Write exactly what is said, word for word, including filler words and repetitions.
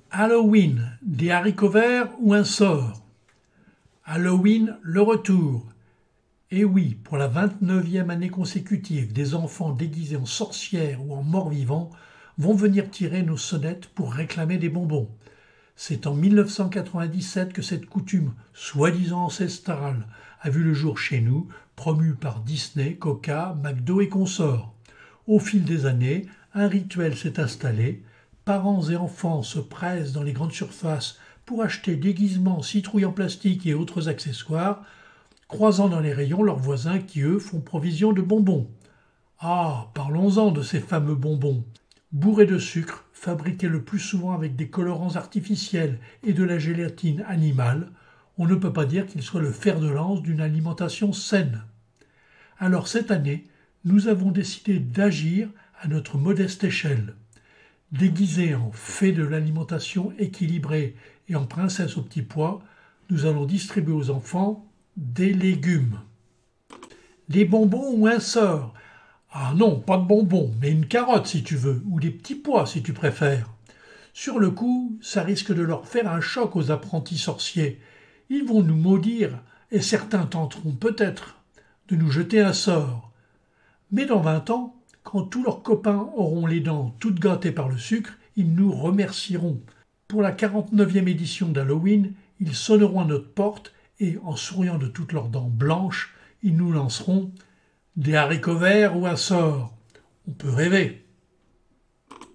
Halloween, des haricots verts ou un sort? Halloween, le retour. Et oui, pour la vingt-neuvième année consécutive, des enfants déguisés en sorcières ou en morts-vivants vont venir tirer nos sonnettes pour réclamer des bonbons. C'est en mille neuf cent quatre-vingt-dix-sept que cette coutume, soi-disant ancestrale, a vu le jour chez nous, promue par Disney, Coca, McDo et consorts. Au fil des années, un rituel s'est installé. Parents et enfants se pressent dans les grandes surfaces pour acheter déguisements, citrouilles en plastique et autres accessoires, croisant dans les rayons leurs voisins qui, eux, font provision de bonbons. Ah, parlons-en de ces fameux bonbons. Bourrés de sucre, fabriqués le plus souvent avec des colorants artificiels et de la gélatine animale, on ne peut pas dire qu'ils soient le fer de lance d'une alimentation saine. Alors cette année, nous avons décidé d'agir à notre modeste échelle. Déguisés en fées de l'alimentation équilibrée et en princesses au petit pois, nous allons distribuer aux enfants des légumes. Des bonbons ou un sort? Ah non, pas de bonbons, mais une carotte si tu veux, ou des petits pois si tu préfères. Sur le coup, ça risque de leur faire un choc aux apprentis sorciers. Ils vont nous maudire, et certains tenteront peut-être de nous jeter un sort. Mais dans vingt ans, quand tous leurs copains auront les dents toutes gâtées par le sucre, ils nous remercieront. Pour la quarante-neuvième édition d'Halloween, ils sonneront à notre porte et, en souriant de toutes leurs dents blanches, ils nous lanceront des haricots verts ou un sort. On peut rêver.